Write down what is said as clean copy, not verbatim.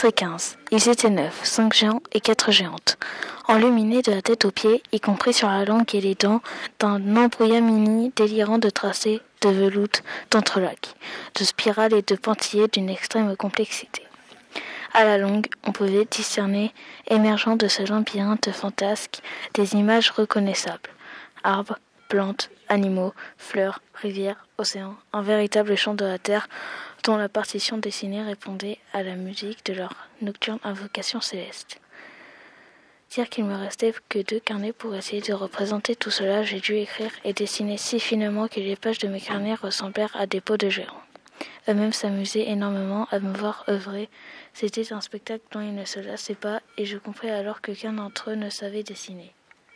Chapitre 15. Ils étaient 9, 5 géants et 4 géantes, enluminés de la tête aux pieds, y compris sur la langue et les dents, d'un embrouillamini délirant de tracés, de veloutes, d'entrelacs, de spirales et de pointillés d'une extrême complexité. À la longue, on pouvait discerner, émergeant de ce labyrinthe fantasque, des images reconnaissables. Arbres, plantes, animaux, fleurs, rivières, océans, un véritable champ de la terre dont la partition dessinée répondait à la musique de leur nocturne invocation céleste. Dire qu'il me restait que 2 carnets pour essayer de représenter tout cela, j'ai dû écrire et dessiner si finement que les pages de mes carnets ressemblèrent à des peaux de géants. Eux-mêmes s'amusaient énormément à me voir œuvrer. C'était un spectacle dont ils ne se lassaient pas, et je compris alors qu'aucun d'entre eux ne savait dessiner.